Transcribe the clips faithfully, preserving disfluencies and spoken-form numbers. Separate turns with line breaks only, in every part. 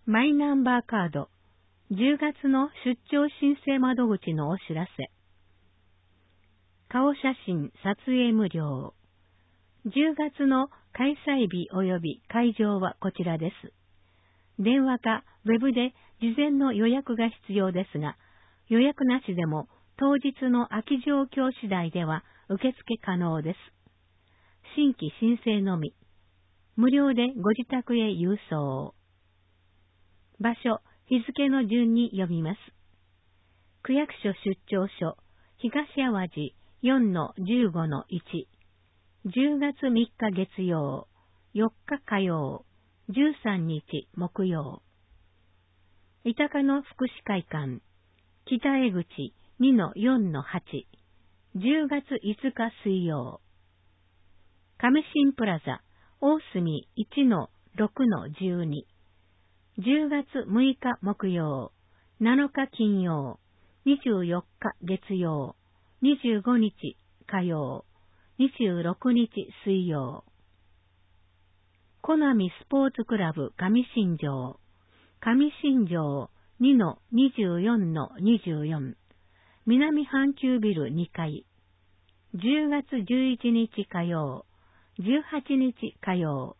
マイナンバーカード、じゅうがつの出張申請窓口のお知らせ。顔写真撮影無料。じゅうがつの開催日及び会場はこちらです。電話かウェブで事前の予約が必要ですが、予約なしでも当日の空き状況次第では受付可能です。新規申請のみ。無料でご自宅へ郵送。場所、日付の順に読みます。区役所出張所、東淡路 よんのじゅうごのいち、じゅうがつみっか月曜、よっか火曜、じゅうさんにち木曜。三鷹の福祉会館、北江口 にのよんのはち、じゅうがついつか水曜。上新プラザ、大隅 いちのろくのじゅうに、じゅうがつむいか木曜、なのか金曜、にじゅうよっか月曜、にじゅうごにち火曜、にじゅうろくにち水曜。コナミスポーツクラブ上新庄、上新庄 にのにじゅうよんのにじゅうよん、南阪急ビルにかい、じゅうがつじゅういちにち火曜、じゅうはちにち火曜。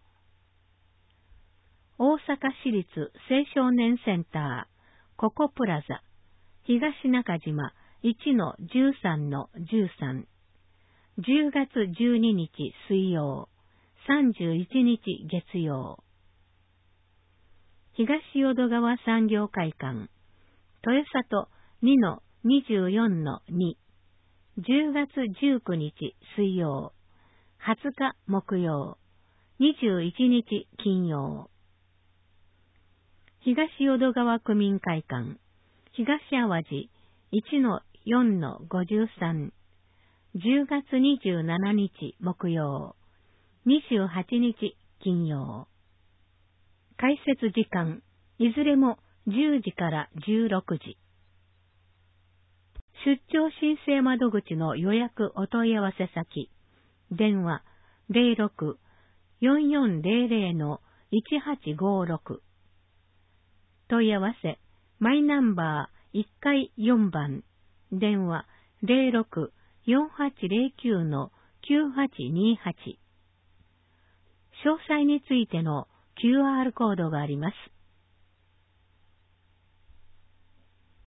大阪市立青少年センター、ココプラザ、東中島 いちのじゅうさんのじゅうさん、じゅうがつじゅうににち水曜、さんじゅういちにち月曜。東淀川産業会館、豊里 にのにじゅうよんのに、じゅうがつじゅうくにち水曜、はつか木曜、にじゅういちにち金曜。東淀川区民会館、東淡路 いちのよんのごじゅうさん、じゅうがつにじゅうしちにち木曜、にじゅうはちにち金曜。開設時間、いずれもじゅうじからじゅうろくじ。出張申請窓口の予約お問い合わせ先、電話 ゼロろく よんよんゼロゼロのいちはちごろく。問い合わせ、マイナンバーいっかいよんばん、電話 ゼロろく よんはちゼロきゅうのきゅうはちにはち。詳細についての キューアール コードがあります。